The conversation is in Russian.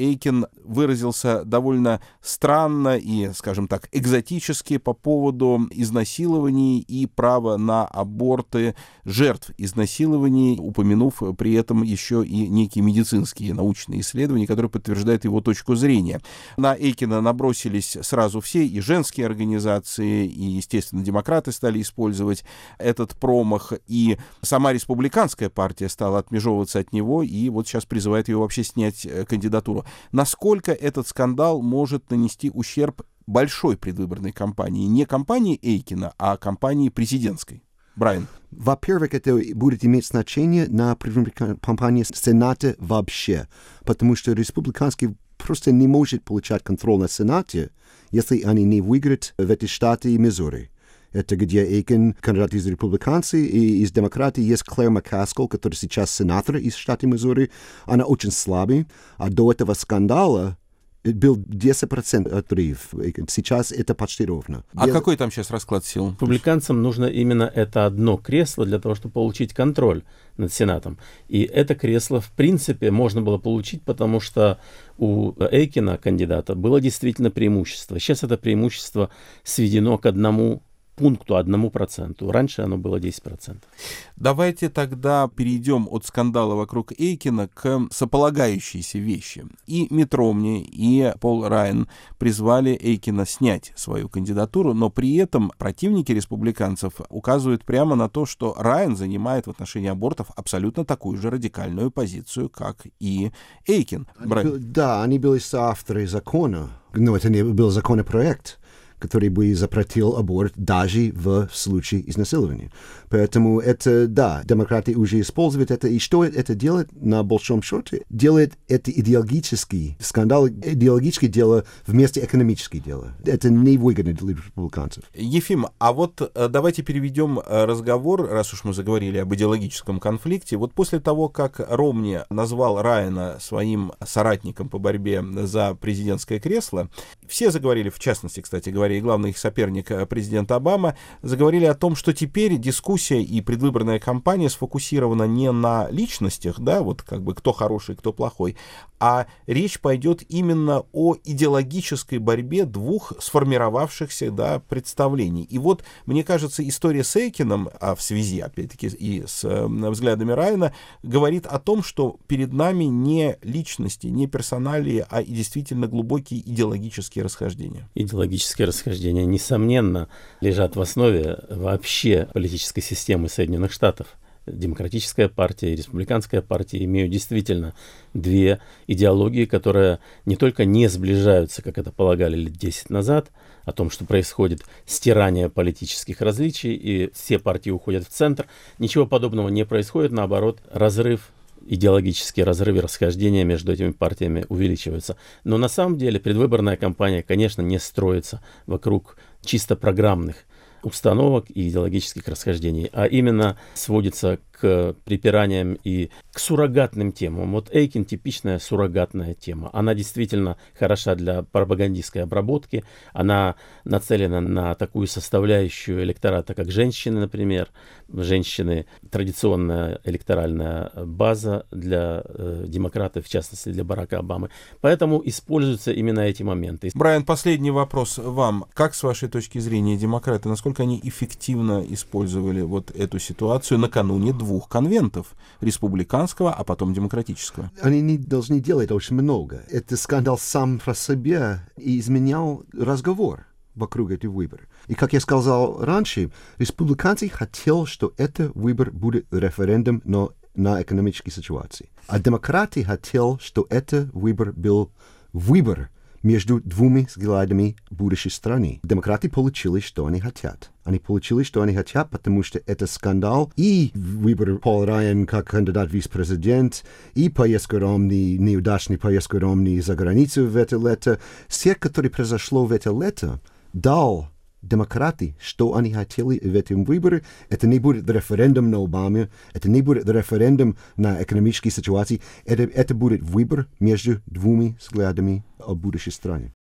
Эйкин выразился довольно странно и, скажем так, экзотически по поводу изнасилований и права на аборты жертв изнасилований, упомянув при этом еще и некие медицинские научные исследования, которые подтверждают его точку зрения. На Эйкина набросились сразу все, и женские организации, и, естественно, демократы стали использовать этот промах, и сама республиканская партия стала отмежевываться от него, и вот сейчас призывает его вообще снять кандидатуру. Насколько этот скандал может нанести ущерб большой предвыборной кампании? Не кампании Эйкина, а кампании президентской. Брайан. Во-первых, это будет иметь значение на предвыборной кампании Сената вообще, потому что республиканский просто не может получать контроль над Сенате, если они не выиграют в эти штаты Миссури. Это где Эйкин, кандидат из республиканцев, и из демократии есть Клэр Маккаскл, которая сейчас сенатор из штата Миссури. Она очень слабая, а до этого скандала был 10% отрыв. Сейчас это почти ровно. А какой там сейчас расклад сил? Республиканцам нужно именно это одно кресло для того, чтобы получить контроль над Сенатом. И это кресло, в принципе, можно было получить, потому что у Эйкина, кандидата, было действительно преимущество. Сейчас это преимущество сведено к одному пункту, 1%. Раньше оно было 10%. Давайте тогда перейдем от скандала вокруг Эйкина к сополагающейся вещи. И Митт Ромни, и Пол Райан призвали Эйкина снять свою кандидатуру, но при этом противники республиканцев указывают прямо на то, что Райан занимает в отношении абортов абсолютно такую же радикальную позицию, как и Эйкин. Да, они были соавторы закона, но это не был законопроект, который бы запретил аборт даже в случае изнасилования. Поэтому это, да, демократы уже используют это. И что это делает на большом счете? Делает это идеологический скандал, идеологическое дело вместо экономического дела. Это невыгодно для республиканцев. Ефим, а вот давайте переведем разговор, раз уж мы заговорили об идеологическом конфликте. Вот после того, как Ромни назвал Райана своим соратником по борьбе за президентское кресло, все заговорили, в частности, кстати говоря, и главный их соперник, президент Обама, заговорили о том, что теперь дискуссия и предвыборная кампания сфокусирована не на личностях, да, вот как бы кто хороший, кто плохой, а речь пойдет именно о идеологической борьбе двух сформировавшихся, да, представлений. И вот, мне кажется, история с Эйкином, а в связи, опять-таки, и с взглядами Райана, говорит о том, что перед нами не личности, не персоналии, а и действительно глубокие идеологические расхождения. Идеологические расхождения, несомненно, лежат в основе вообще политической системы Соединенных Штатов. Демократическая партия и республиканская партия имеют действительно две идеологии, которые не только не сближаются, как это полагали лет 10 назад, о том, что происходит стирание политических различий, и все партии уходят в центр. Ничего подобного не происходит, наоборот, идеологические разрывы, расхождения между этими партиями увеличиваются. Но на самом деле предвыборная кампания, конечно, не строится вокруг чисто программных установок и идеологических расхождений, а именно сводится к припираниям и к суррогатным темам. Вот Эйкин — типичная суррогатная тема. Она действительно хороша для пропагандистской обработки. Она нацелена на такую составляющую электората, как женщины, например. Женщины — традиционная электоральная база для демократов, в частности для Барака Обамы. Поэтому используются именно эти моменты. Брайан, последний вопрос вам. Как, с вашей точки зрения, демократы, насколько они эффективно использовали вот эту ситуацию накануне двух конвентов, республиканского, а потом демократического? Они не должны делать очень много. Это скандал сам по себе и изменял разговор вокруг этих выборов. И, как я сказал раньше, республиканцы хотели, что этот выбор будет референдум на экономические ситуации. А демократы хотели, что этот выбор был выбор между двумя взглядами будущей страны. Демократы получили, что они хотят. Они получили, что они хотят, потому что это скандал. И выбор Пол Райан как кандидат в вице-президент, и поездка Ромни, неудачная поездка Ромни за границу в это лето. Все, которое произошло в это лето, дал демократы, что они хотели в этом выборе. Это не будет референдум на Обаме, это не будет референдум на экономические ситуации, это будет выбор между двумя взглядами о будущей стране.